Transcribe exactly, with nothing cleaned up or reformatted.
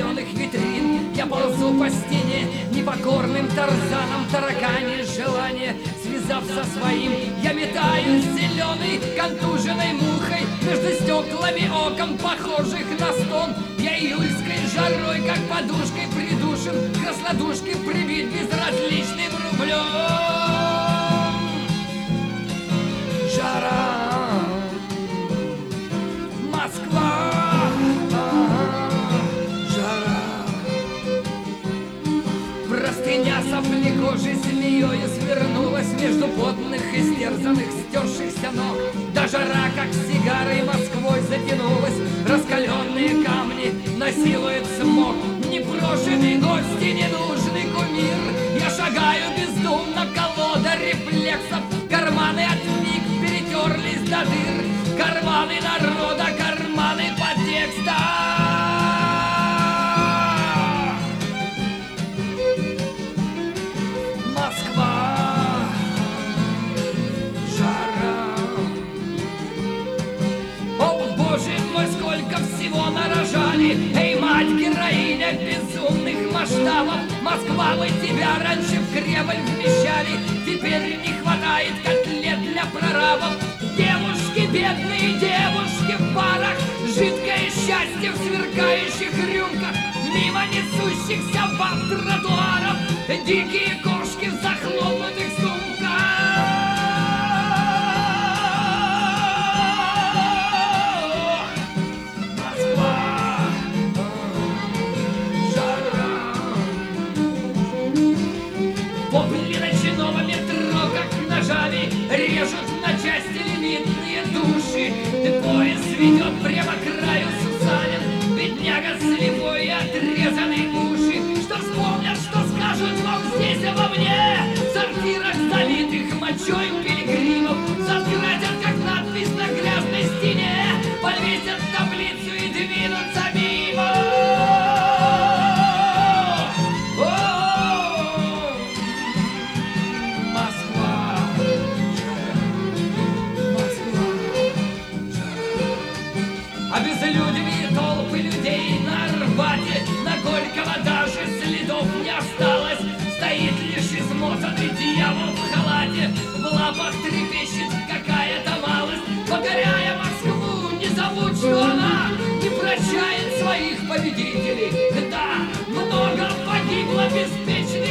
зеленых витрин. Я ползу по стене непокорным тарзаном, таракани желание. Связав со своим, я метаюсь зеленой контуженной мухой между стеклами окон, похожих на стон. Я июльской жарой, как подушкой придушен, к краснодушке прибит безразличным рублем. Жара, Москва, жара. Простыня соплекожей змеей свернулась между потных, истерзанных, стершихся ног. Да жара, как сигарой, Москвой затянулась. Раскаленные камни насилует смог. Непрошенный гость и ненужный кумир. Я шагаю бездумно, колода рефлексов. Карманы от миг перетерлись до дыр. Карманы народа, карманы подтекста. Эй, мать, героиня безумных масштабов, Москва, мы тебя раньше в Кремль вмещали. Теперь не хватает котлет для прорабов. Девушки, бедные девушки в барах, жидкое счастье в сверкающих рюмках, мимо несущихся баб тротуаров, дикие кошки в захлопнутых сумках. Режут на части лимитные души. Поезд ведет прямо к краю Сусанин. Бедняга слепой и отрезанный уши. Что вспомнят, что скажут вам здесь обо мне? В сортирах, залитых мочой пилигримов, заскратят, как надпись на грязной стене, повесят таблицу и двинутся мимо. Обезлюдили толпы людей на Арбате, на Горького даже следов не осталось. Стоит лишь измотанный дьявол в халате, в лапах трепещет какая-то малость. Покоряя Москву, не забудь, что она не прощает своих победителей. Да, много погибло беспечных